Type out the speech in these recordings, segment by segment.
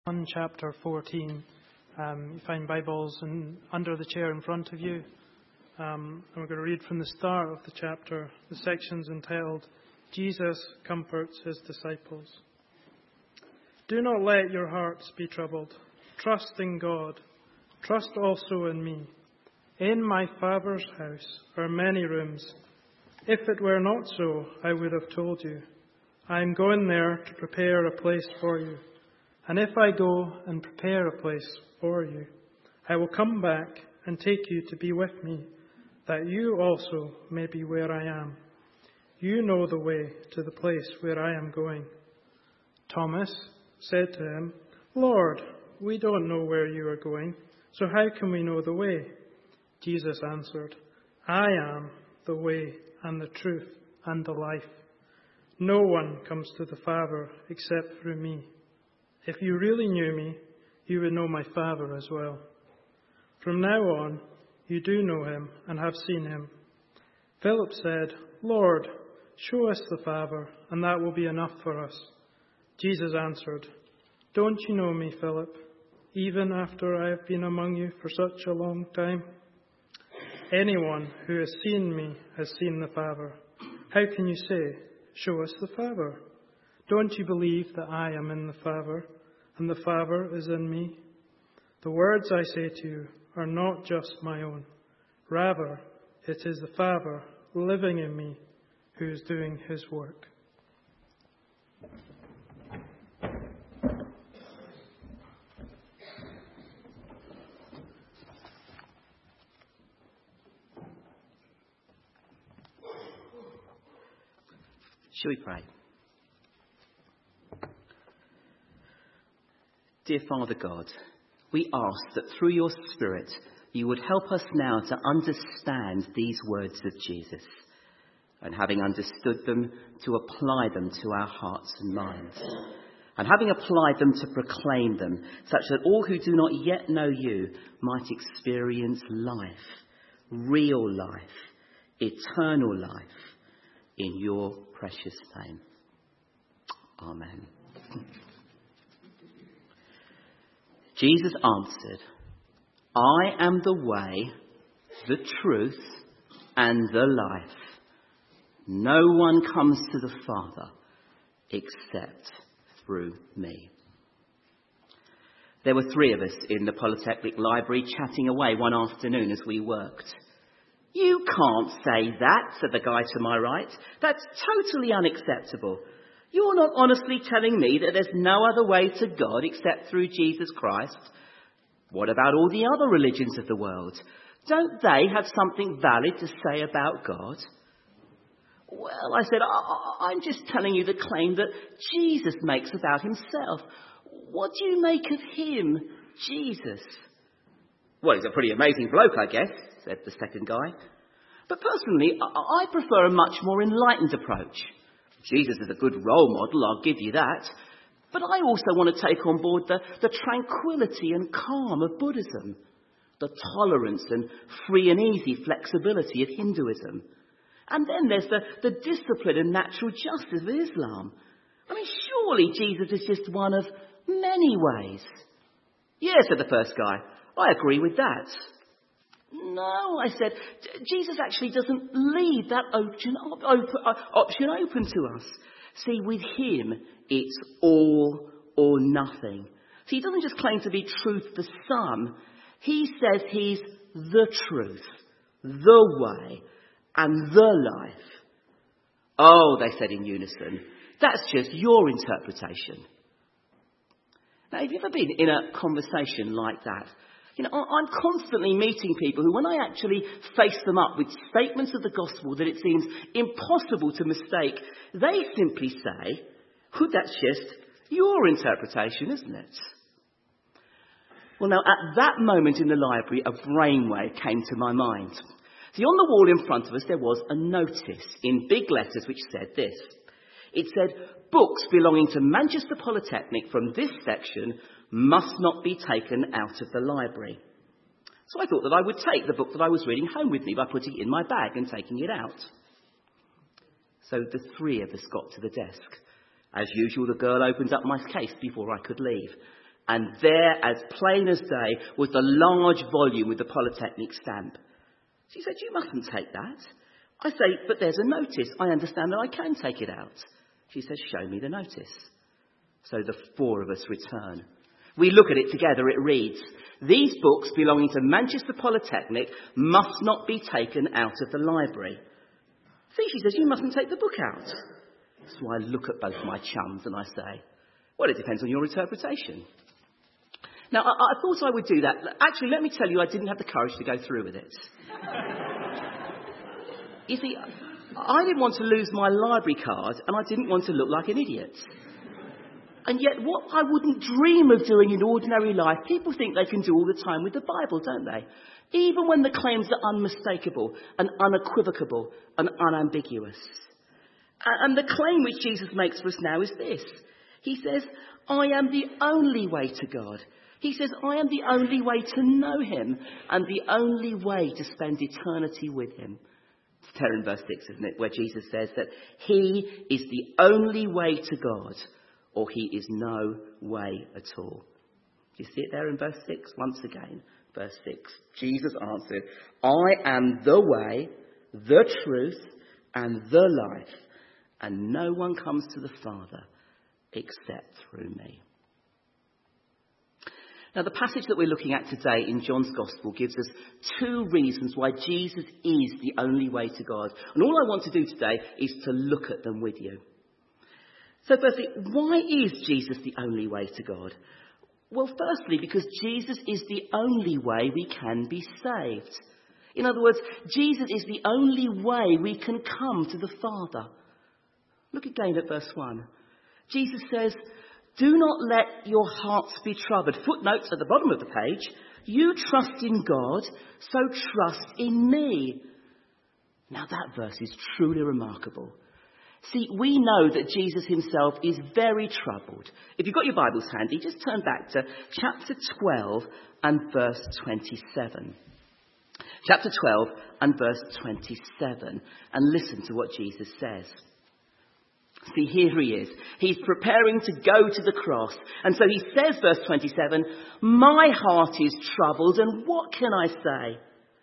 On chapter 14, you find Bibles under the chair in front of you. And we're going to read from the start of the chapter. The section's entitled, Jesus Comforts His Disciples. Do not let your hearts be troubled. Trust in God. Trust also in me. In my Father's house are many rooms. If it were not so, I would have told you. I am going there to prepare a place for you. And if I go and prepare a place for you, I will come back and take you to be with me, that you also may be where I am. You know the way to the place where I am going. Thomas said to him, Lord, we don't know where you are going, so how can we know the way? Jesus answered, I am the way and the truth and the life. No one comes to the Father except through me. If you really knew me, you would know my Father as well. From now on, you do know him and have seen him. Philip said, Lord, show us the Father, and that will be enough for us. Jesus answered, Don't you know me, Philip, even after I have been among you for such a long time? Anyone who has seen me has seen the Father. How can you say, Show us the Father? Don't you believe that I am in the Father, and the Father is in me? The words I say to you are not just my own. Rather, it is the Father living in me who is doing his work. Shall we pray? Dear Father God, we ask that through your Spirit you would help us now to understand these words of Jesus, and having understood them, to apply them to our hearts and minds, and having applied them, to proclaim them, such that all who do not yet know you might experience life, real life, eternal life, in your precious name. Amen. Jesus answered, I am the way, the truth, and the life. No one comes to the Father except through me. There were three of us in the Polytechnic Library chatting away one afternoon as we worked. You can't say that, said the guy to my right. That's totally unacceptable. You're not honestly telling me that there's no other way to God except through Jesus Christ? What about all the other religions of the world? Don't they have something valid to say about God? Well, I said, I'm just telling you the claim that Jesus makes about himself. What do you make of him, Jesus? Well, he's a pretty amazing bloke, I guess, said the second guy. But personally, I prefer a much more enlightened approach. Jesus is a good role model, I'll give you that. But I also want to take on board the tranquility and calm of Buddhism, the tolerance and free and easy flexibility of Hinduism. And then there's the discipline and natural justice of Islam. I mean, surely Jesus is just one of many ways. Yeah, said the first guy, I agree with that. No, I said, Jesus actually doesn't leave that option open to us. See, with him, it's all or nothing. See, he doesn't just claim to be truth for some. He says he's the truth, the way, and the life. Oh, they said in unison, that's just your interpretation. Now, have you ever been in a conversation like that? You know, I'm constantly meeting people who, when I actually face them up with statements of the gospel that it seems impossible to mistake, they simply say, well, that's just your interpretation, isn't it? Well, now, at that moment in the library, a brainwave came to my mind. See, on the wall in front of us, there was a notice in big letters which said this. It said, books belonging to Manchester Polytechnic from this section must not be taken out of the library. So I thought that I would take the book that I was reading home with me by putting it in my bag and taking it out. So the three of us got to the desk. As usual, the girl opened up my case before I could leave. And there, as plain as day, was the large volume with the Polytechnic stamp. She said, "You mustn't take that." I say, "But there's a notice. I understand that I can take it out." She says, "Show me the notice." So the four of us return. We look at it together. It reads, "These books belonging to Manchester Polytechnic must not be taken out of the library." See, she says, "You mustn't take the book out." So I look at both my chums and I say, "Well, it depends on your interpretation." Now, I thought I would do that. Actually, let me tell you, I didn't have the courage to go through with it. You see, I didn't want to lose my library card, and I didn't want to look like an idiot. And yet, what I wouldn't dream of doing in ordinary life, people think they can do all the time with the Bible, don't they? Even when the claims are unmistakable and unequivocal and unambiguous. And the claim which Jesus makes for us now is this. He says, "I am the only way to God." He says, "I am the only way to know him and the only way to spend eternity with him." It's there in verse 6, isn't it, where Jesus says that he is the only way to God, or he is no way at all. Do you see it there in verse 6? Once again, verse 6. Jesus answered, "I am the way, the truth, and the life, and no one comes to the Father except through me." Now, the passage that we're looking at today in John's Gospel gives us two reasons why Jesus is the only way to God. And all I want to do today is to look at them with you. So firstly, why is Jesus the only way to God? Well, firstly, because Jesus is the only way we can be saved. In other words, Jesus is the only way we can come to the Father. Look again at verse 1. Jesus says, "Do not let your hearts be troubled." Footnotes at the bottom of the page. "You trust in God, so trust in me." Now that verse is truly remarkable. See, we know that Jesus himself is very troubled. If you've got your Bibles handy, just turn back to chapter 12 and verse 27. Chapter 12 and verse 27. And listen to what Jesus says. See, here he is. He's preparing to go to the cross. And so he says, verse 27, "My heart is troubled, and what can I say?"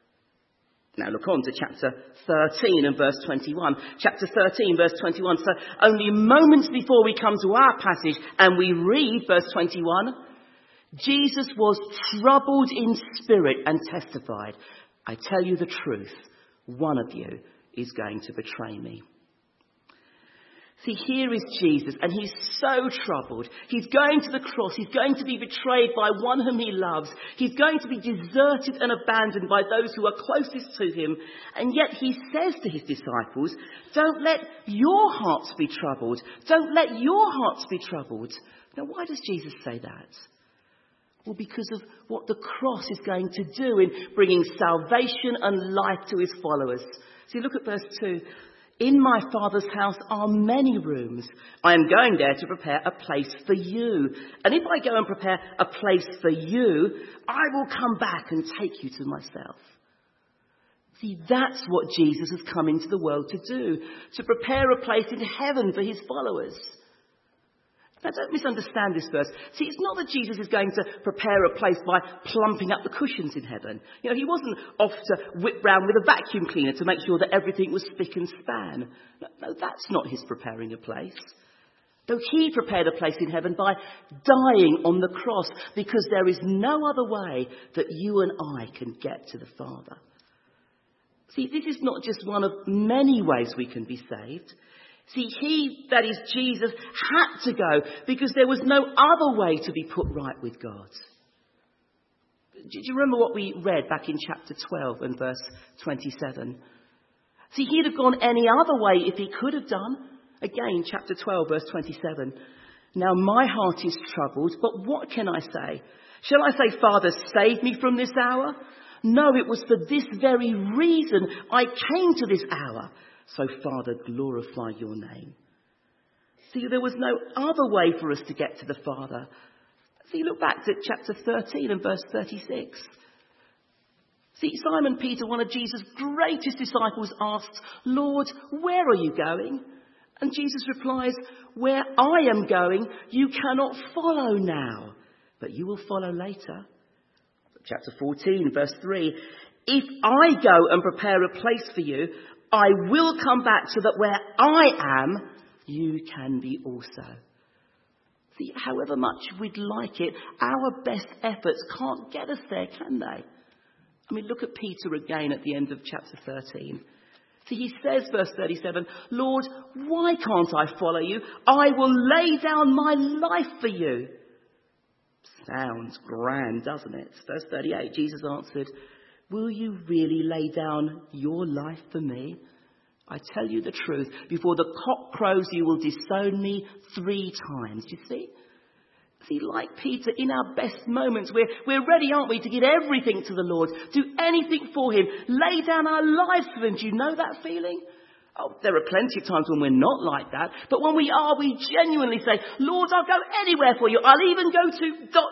Now look on to chapter 13 and verse 21. Chapter 13, verse 21. So only moments before we come to our passage and we read verse 21, Jesus was troubled in spirit and testified, "I tell you the truth, one of you is going to betray me." See, here is Jesus, and he's so troubled. He's going to the cross. He's going to be betrayed by one whom he loves. He's going to be deserted and abandoned by those who are closest to him. And yet he says to his disciples, "Don't let your hearts be troubled. Don't let your hearts be troubled." Now, why does Jesus say that? Well, because of what the cross is going to do in bringing salvation and life to his followers. See, look at verse 2. "In my Father's house are many rooms. I am going there to prepare a place for you. And if I go and prepare a place for you, I will come back and take you to myself." See, that's what Jesus has come into the world to do, to prepare a place in heaven for his followers. Now, don't misunderstand this verse. See, it's not that Jesus is going to prepare a place by plumping up the cushions in heaven. You know, he wasn't off to whip round with a vacuum cleaner to make sure that everything was spick and span. No, that's not his preparing a place. Though he prepared a place in heaven by dying on the cross, because there is no other way that you and I can get to the Father. See, this is not just one of many ways we can be saved. See, he, that is Jesus, had to go because there was no other way to be put right with God. Do you remember what we read back in chapter 12 and verse 27? See, he'd have gone any other way if he could have done. Again, chapter 12, verse 27. "Now my heart is troubled, but what can I say? Shall I say, 'Father, save me from this hour'? No, it was for this very reason I came to this hour. So, Father, glorify your name." See, there was no other way for us to get to the Father. See, look back to chapter 13 and verse 36. See, Simon Peter, one of Jesus' greatest disciples, asks, "Lord, where are you going?" And Jesus replies, "Where I am going, you cannot follow now, but you will follow later. Chapter 14, verse 3. If I go and prepare a place for you, I will come back so that where I am, you can be also. See, however much we'd like it, our best efforts can't get us there, can they? I mean, look at Peter again at the end of chapter 13. See, he says, verse 37, Lord, why can't I follow you? I will lay down my life for you. Sounds grand, doesn't it? Verse 38, Jesus answered, will you really lay down your life for me? I tell you the truth, before the cock crows you will disown me 3 times. You see? See, like Peter, in our best moments, we're ready, aren't we, to give everything to the Lord, do anything for him, lay down our lives for him. Do you know that feeling? Oh, there are plenty of times when we're not like that, but when we are, we genuinely say, Lord, I'll go anywhere for you. I'll even go to ...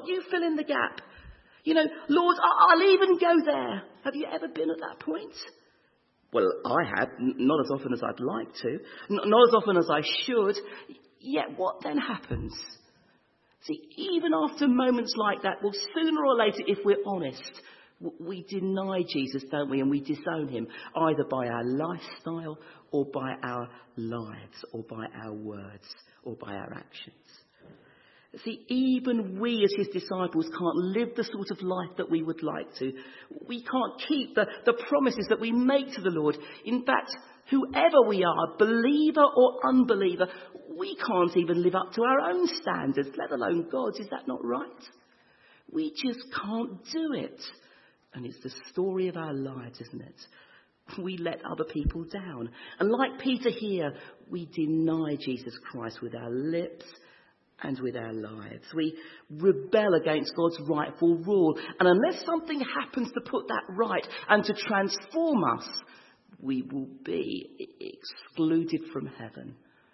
You fill in the gap. You know, Lord, I'll even go there. Have you ever been at that point? Well, I have, not as often as I'd like to, not as often as I should. Yet what then happens? See, even after moments like that, well, sooner or later, if we're honest, we deny Jesus, don't we? And we disown him, either by our lifestyle or by our lives or by our words or by our actions. See, even we as his disciples can't live the sort of life that we would like to. We can't keep the promises that we make to the Lord. In fact, whoever we are, believer or unbeliever, we can't even live up to our own standards, let alone God's. Is that not right? We just can't do it. And it's the story of our lives, isn't it? We let other people down. And like Peter here, we deny Jesus Christ with our lips and with our lives. We rebel against God's rightful rule. And unless something happens to put that right and to transform us, we will be excluded from heaven.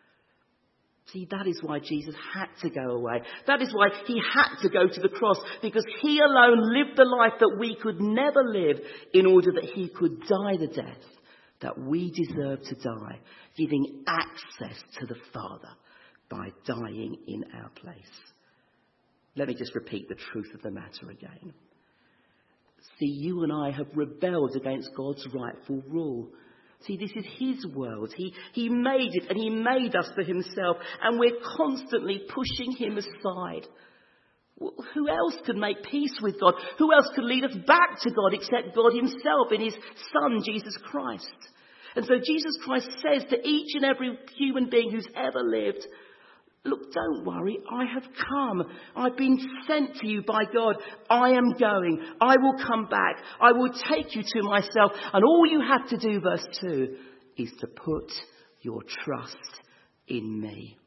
See, that is why Jesus had to go away. That is why he had to go to the cross, because he alone lived the life that we could never live in order that he could die the death that we deserve to die, giving access to the Father by dying in our place. Let me just repeat the truth of the matter again. See, you and I have rebelled against God's rightful rule. See, this is his world. He made it and he made us for himself, and we're constantly pushing him aside. Who else could make peace with God? Who else could lead us back to God except God himself in his Son, Jesus Christ? And so Jesus Christ says to each and every human being who's ever lived, look, don't worry, I have come. I've been sent to you by God. I am going. I will come back. I will take you to myself. And all you have to do, verse 2, is to put your trust in me.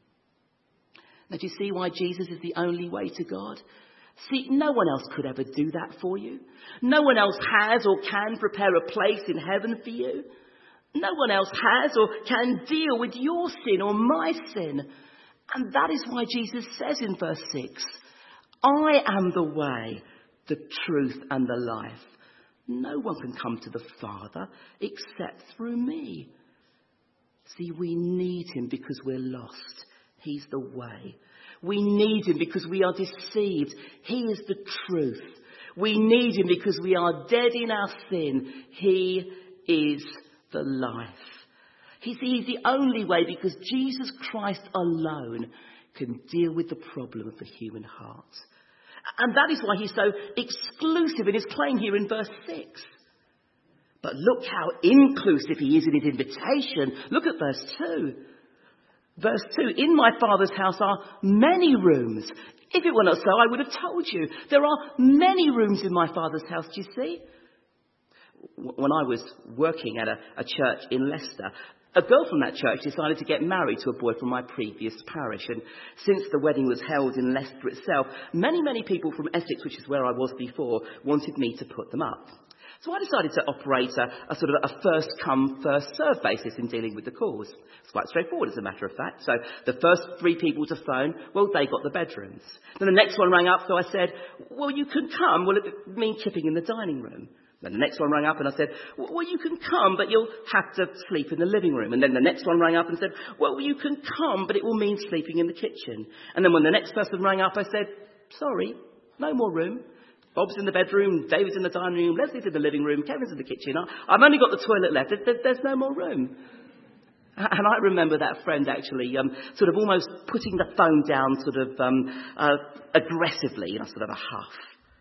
Now, do you see why Jesus is the only way to God? See, no one else could ever do that for you. No one else has or can prepare a place in heaven for you. No one else has or can deal with your sin or my sin. And that is why Jesus says in verse 6, I am the way, the truth and the life. No one can come to the Father except through me. See, we need him because we're lost. He's the way. We need him because we are deceived. He is the truth. We need him because we are dead in our sin. He is the life. He's the only way, because Jesus Christ alone can deal with the problem of the human heart. And that is why he's so exclusive in his claim here in verse 6. But look how inclusive he is in his invitation. Look at verse 2. Verse 2, in my Father's house are many rooms. If it were not so, I would have told you. There are many rooms in my Father's house, do you see? When I was working at a church in Leicester, a girl from that church decided to get married to a boy from my previous parish. And since the wedding was held in Leicester itself, many people from Essex, which is where I was before, wanted me to put them up. So I decided to operate a sort of a first-come, first-served basis in dealing with the calls. It's quite straightforward, as a matter of fact. So the first 3 people to phone, well, they got the bedrooms. Then the next one rang up, so I said, well, you can come. Will it mean chipping in the dining room? Then the next one rang up and I said, well, you can come, but you'll have to sleep in the living room. And then the next one rang up and said, well, you can come, but it will mean sleeping in the kitchen. And then when the next person rang up, I said, sorry, no more room. Bob's in the bedroom, David's in the dining room, Leslie's in the living room, Kevin's in the kitchen. I've only got the toilet left. There's no more room. And I remember that friend actually sort of almost putting the phone down sort of aggressively in a sort of a huff.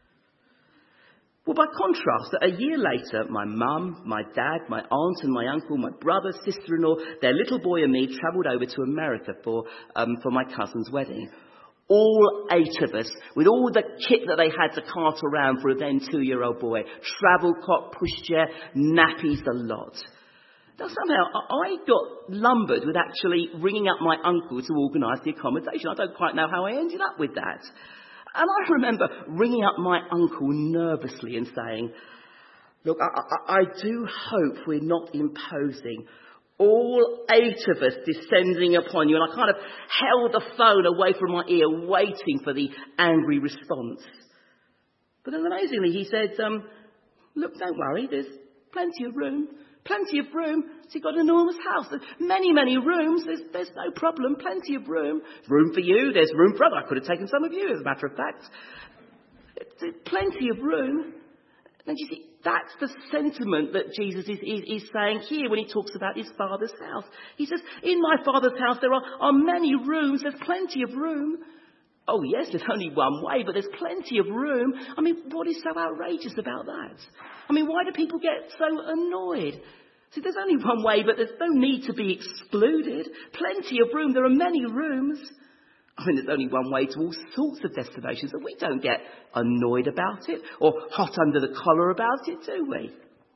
Well, by contrast, a year later, my mum, my dad, my aunt and my uncle, my brother, sister-in-law, their little boy and me travelled over to America for my cousin's wedding. All 8 of us, with all the kit that they had to cart around for a then 2-year-old boy. Travel cot, pushchair, nappies, the lot. Now, somehow, I got lumbered with actually ringing up my uncle to organise the accommodation. I don't quite know how I ended up with that. And I remember ringing up my uncle nervously and saying, look, I do hope we're not imposing, all 8 of us descending upon you. And I kind of held the phone away from my ear, waiting for the angry response. But then amazingly, he said, look, don't worry, there's plenty of room. Plenty of room. So you've got an enormous house. There's many, many rooms. There's no problem. Plenty of room. There's room for you. There's room for others. I could have taken some of you, as a matter of fact. There's plenty of room. And you see, that's the sentiment that Jesus is saying here when he talks about his Father's house. He says, in my Father's house there are many rooms. There's plenty of room. Oh, yes, there's only one way, but there's plenty of room. I mean, what is so outrageous about that? I mean, why do people get so annoyed? See, there's only one way, but there's no need to be excluded. Plenty of room. There are many rooms. I mean, there's only one way to all sorts of destinations, and we don't get annoyed about it or hot under the collar about it, do we?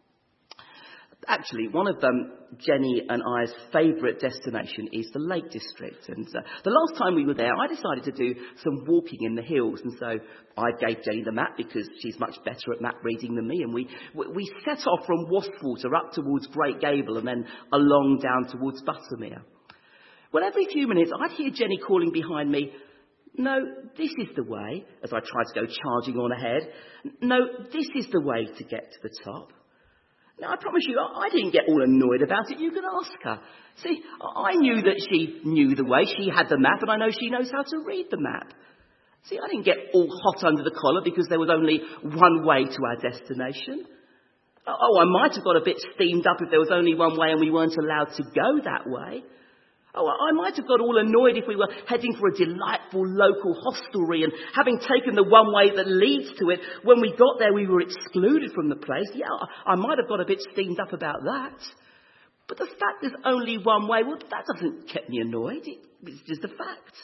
Actually, one of Jenny and I's favourite destination is the Lake District. And the last time we were there, I decided to do some walking in the hills. And so I gave Jenny the map because she's much better at map reading than me. And we set off from Wastwater up towards Great Gable and then along down towards Buttermere. Well, every few minutes, I'd hear Jenny calling behind me, no, this is the way, as I tried to go charging on ahead. No, this is the way to get to the top. Now, I promise you, I didn't get all annoyed about it. You can ask her. See, I knew that she knew the way. She had the map, and I know she knows how to read the map. See, I didn't get all hot under the collar because there was only one way to our destination. Oh, I might have got a bit steamed up if there was only one way and we weren't allowed to go that way. Oh, I might have got all annoyed if we were heading for a delightful local hostelry and having taken the one way that leads to it, when we got there we were excluded from the place. Yeah, I might have got a bit steamed up about that. But the fact there's only one way, well, that doesn't get me annoyed. It's just a fact.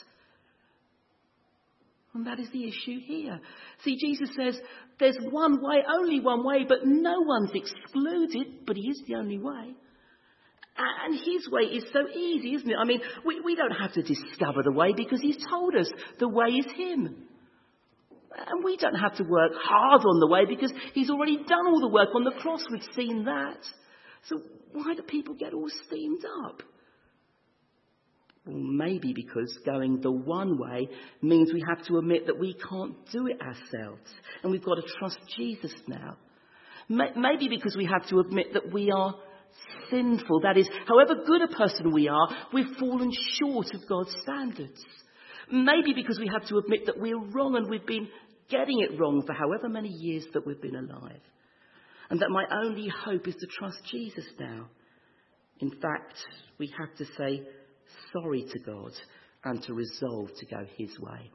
And that is the issue here. See, Jesus says there's one way, only one way, but no one's excluded, but he is the only way. And his way is so easy, isn't it? I mean, we don't have to discover the way because he's told us the way is him. And we don't have to work hard on the way because he's already done all the work on the cross. We've seen that. So why do people get all steamed up? Well, maybe because going the one way means we have to admit that we can't do it ourselves. And we've got to trust Jesus now. Maybe because we have to admit that we are sinful. That is, however good a person we are, we've fallen short of God's standards. Maybe because we have to admit that we're wrong and we've been getting it wrong for however many years that we've been alive. And that my only hope is to trust Jesus now. In fact, we have to say sorry to God and to resolve to go his way.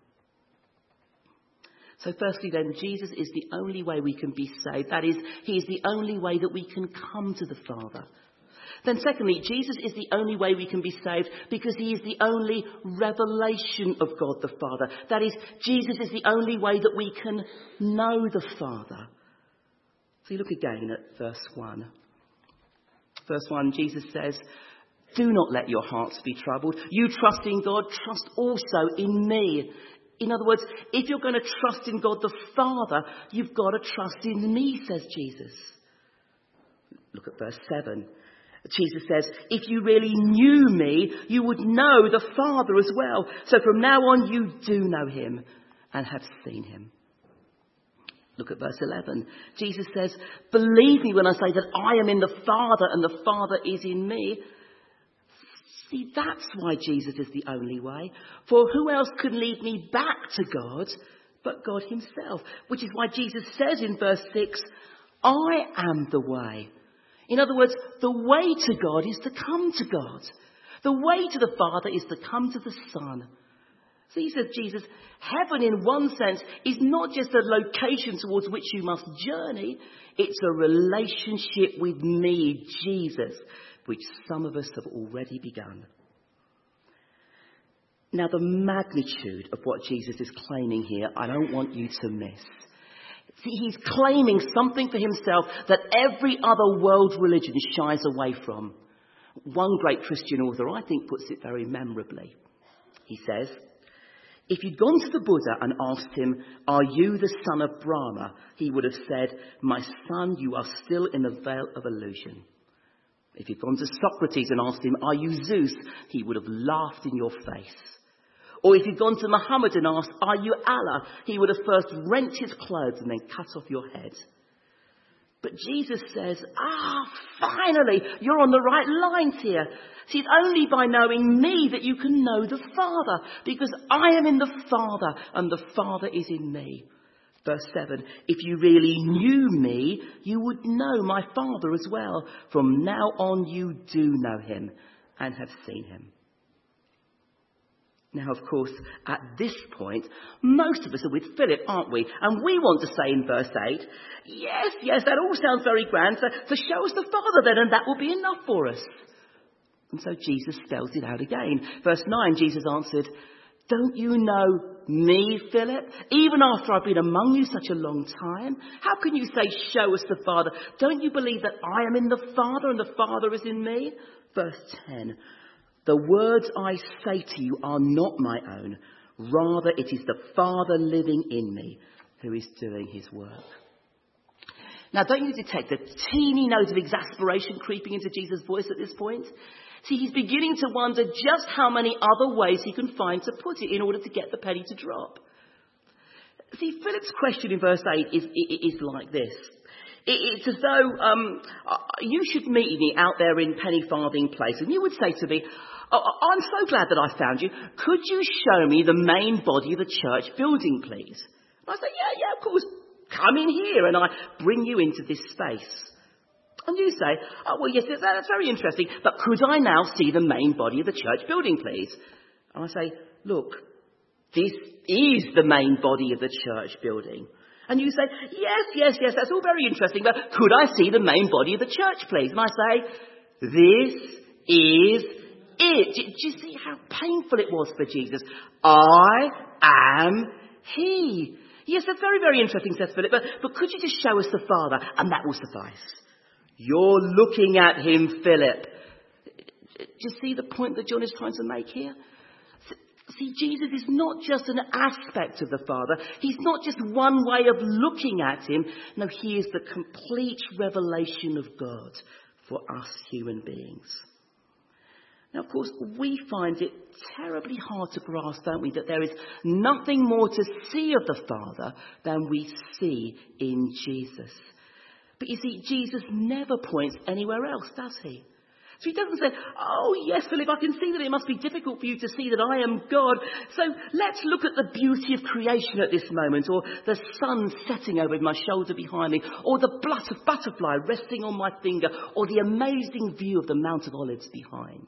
So firstly then, Jesus is the only way we can be saved. That is, he is the only way that we can come to the Father. Then secondly, Jesus is the only way we can be saved because he is the only revelation of God the Father. That is, Jesus is the only way that we can know the Father. So you look again at verse 1. Verse 1, Jesus says, do not let your hearts be troubled. You trust in God, trust also in me. In other words, if you're going to trust in God the Father, you've got to trust in me, says Jesus. Look at verse 7. Jesus says, if you really knew me, you would know the Father as well. So from now on, you do know him and have seen him. Look at verse 11. Jesus says, believe me when I say that I am in the Father and the Father is in me. See, that's why Jesus is the only way. For who else could lead me back to God but God himself. Which is why Jesus says in verse 6, I am the way. In other words, the way to God is to come to God. The way to the Father is to come to the Son. So he says, Jesus, heaven in one sense is not just a location towards which you must journey. It's a relationship with me, Jesus, which some of us have already begun. Now, the magnitude of what Jesus is claiming here, I don't want you to miss. See, he's claiming something for himself that every other world religion shies away from. One great Christian author, I think, puts it very memorably. He says, if you'd gone to the Buddha and asked him, are you the son of Brahma? He would have said, my son, you are still in the veil of illusion. If you'd gone to Socrates and asked him, are you Zeus? He would have laughed in your face. Or if you'd gone to Muhammad and asked, are you Allah? He would have first rent his clothes and then cut off your head. But Jesus says, finally, you're on the right lines here. See, it's only by knowing me that you can know the Father, because I am in the Father and the Father is in me. Verse 7, if you really knew me, you would know my Father as well. From now on, you do know him and have seen him. Now, of course, at this point, most of us are with Philip, aren't we? And we want to say in verse 8, yes, that all sounds very grand, so show us the Father then, and that will be enough for us. And so Jesus spells it out again. Verse 9, Jesus answered, don't you know me, Philip? Even after I've been among you such a long time? How can you say, show us the Father? Don't you believe that I am in the Father and the Father is in me? Verse 10, the words I say to you are not my own. Rather, it is the Father living in me who is doing his work. Now, don't you detect a teeny note of exasperation creeping into Jesus' voice at this point? See, he's beginning to wonder just how many other ways he can find to put it in order to get the penny to drop. See, Philip's question in verse 8 is like this. It's as though you should meet me out there in Penny Farthing Place, and you would say to me, I'm so glad that I found you. Could you show me the main body of the church building, please? And I say, yeah, of course. Come in here, and I bring you into this space. And you say, well, yes, that's very interesting, but could I now see the main body of the church building, please? And I say, look, this is the main body of the church building. And you say, yes, that's all very interesting, but could I see the main body of the church, please? And I say, this is it. Do you see how painful it was for Jesus? I am he. Yes, that's very, very interesting, says Philip, but could you just show us the Father? And that will suffice. You're looking at him, Philip. Do you see the point that John is trying to make here? See, Jesus is not just an aspect of the Father. He's not just one way of looking at him. No, he is the complete revelation of God for us human beings. Now, of course, we find it terribly hard to grasp, don't we, that there is nothing more to see of the Father than we see in Jesus. But you see, Jesus never points anywhere else, does he? So he doesn't say, oh, yes, Philip, I can see that it must be difficult for you to see that I am God. So let's look at the beauty of creation at this moment, or the sun setting over my shoulder behind me, or the butterfly resting on my finger, or the amazing view of the Mount of Olives behind.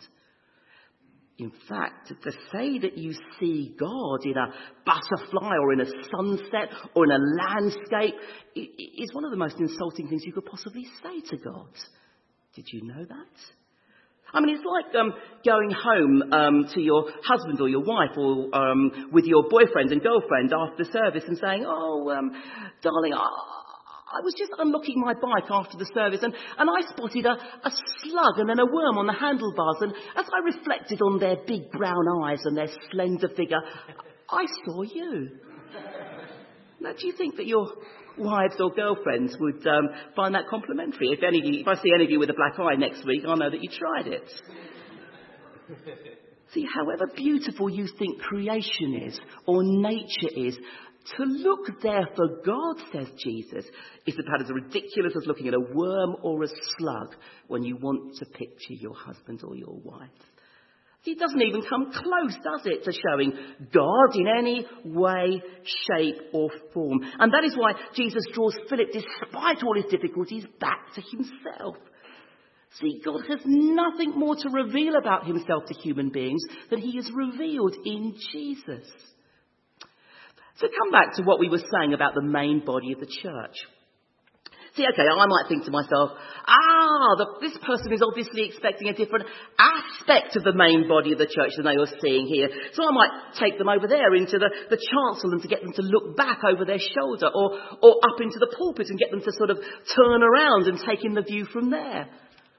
In fact, to say that you see God in a butterfly or in a sunset or in a landscape is one of the most insulting things you could possibly say to God. Did you know that? I mean, it's like going home to your husband or your wife or with your boyfriend and girlfriend after the service and saying, darling, I was just unlocking my bike after the service and I spotted a slug and then a worm on the handlebars, and as I reflected on their big brown eyes and their slender figure, I saw you. Now, do you think that your wives or girlfriends would find that complimentary? If I see any of you with a black eye next week, I know that you tried it. See, however beautiful you think creation is or nature is, to look there for God, says Jesus, is about as ridiculous as looking at a worm or a slug when you want to picture your husband or your wife. It doesn't even come close, does it, to showing God in any way, shape or form. And that is why Jesus draws Philip, despite all his difficulties, back to himself. See, God has nothing more to reveal about himself to human beings than he has revealed in Jesus. So come back to what we were saying about the main body of the church. See, okay, I might think to myself, this person is obviously expecting a different aspect of the main body of the church than they were seeing here. So I might take them over there into the chancel and to get them to look back over their shoulder, or up into the pulpit and get them to sort of turn around and take in the view from there.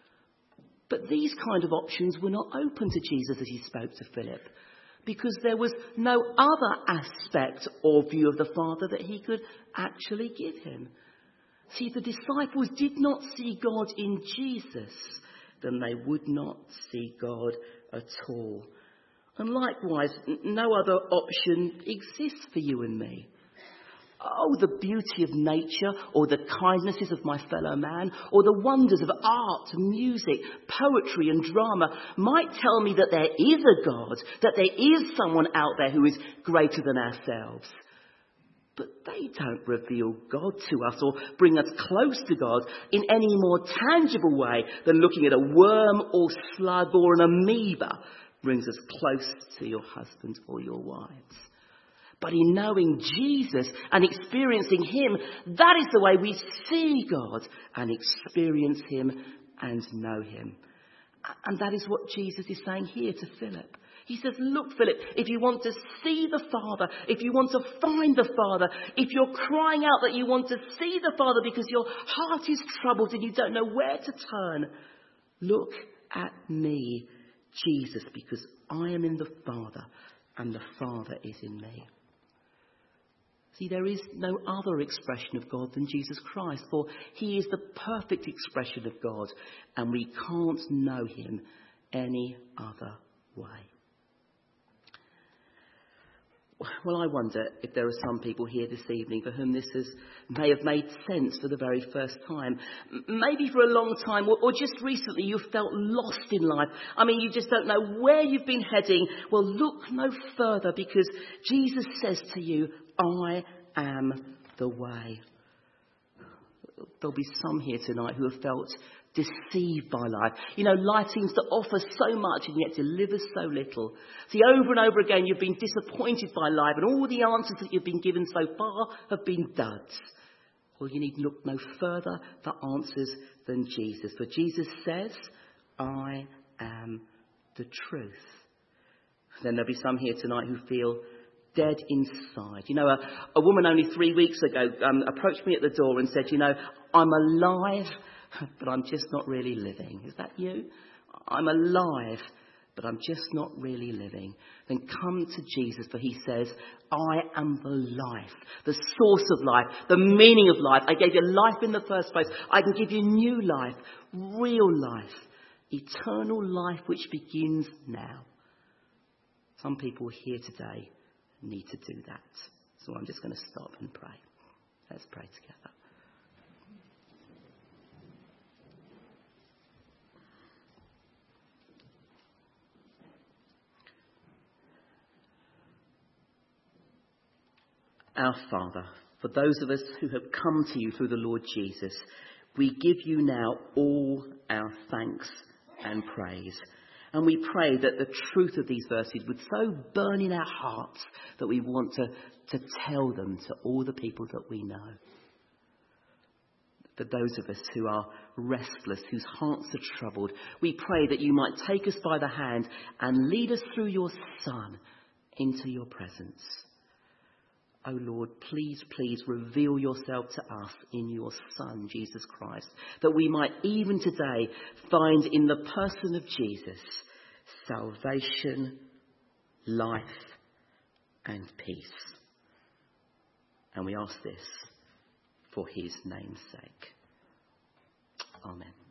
But these kind of options were not open to Jesus as he spoke to Philip, because there was no other aspect or view of the Father that he could actually give him. See, the disciples did not see God in Jesus, then they would not see God at all. And likewise, no other option exists for you and me. Oh, the beauty of nature, or the kindnesses of my fellow man, or the wonders of art, music, poetry and drama might tell me that there is a God, that there is someone out there who is greater than ourselves. But they don't reveal God to us or bring us close to God in any more tangible way than looking at a worm or slug or an amoeba brings us close to your husband or your wives. But in knowing Jesus and experiencing him, that is the way we see God and experience him and know him. And that is what Jesus is saying here to Philip. He says, look, Philip, if you want to see the Father, if you want to find the Father, if you're crying out that you want to see the Father because your heart is troubled and you don't know where to turn, look at me, Jesus, because I am in the Father and the Father is in me. See, there is no other expression of God than Jesus Christ, for he is the perfect expression of God, and we can't know him any other way. Well, I wonder if there are some people here this evening for whom this may have made sense for the very first time. Maybe for a long time, or just recently you felt lost in life. I mean, you just don't know where you've been heading. Well, look no further, because Jesus says to you, I am the way. There'll be some here tonight who have felt deceived by life. You know, life seems to offer so much and yet delivers so little. See, over and over again you've been disappointed by life, and all the answers that you've been given so far have been duds. Well, you need look no further for answers than Jesus. For Jesus says, I am the truth. Then there'll be some here tonight who feel dead inside. You know, a woman only 3 weeks ago approached me at the door and said, you know, I'm alive, but I'm just not really living. Is that you? I'm alive, but I'm just not really living. Then come to Jesus, for he says, I am the life, the source of life, the meaning of life. I gave you life in the first place. I can give you new life, real life, eternal life which begins now. Some people here today need to do that. So I'm just going to stop and pray. Let's pray together. Our Father, for those of us who have come to you through the Lord Jesus, we give you now all our thanks and praise. And we pray that the truth of these verses would so burn in our hearts that we want to tell them to all the people that we know. For those of us who are restless, whose hearts are troubled, we pray that you might take us by the hand and lead us through your Son into your presence. Oh Lord, please, please reveal yourself to us in your Son, Jesus Christ, that we might even today find in the person of Jesus salvation, life and peace. And we ask this for his name's sake. Amen.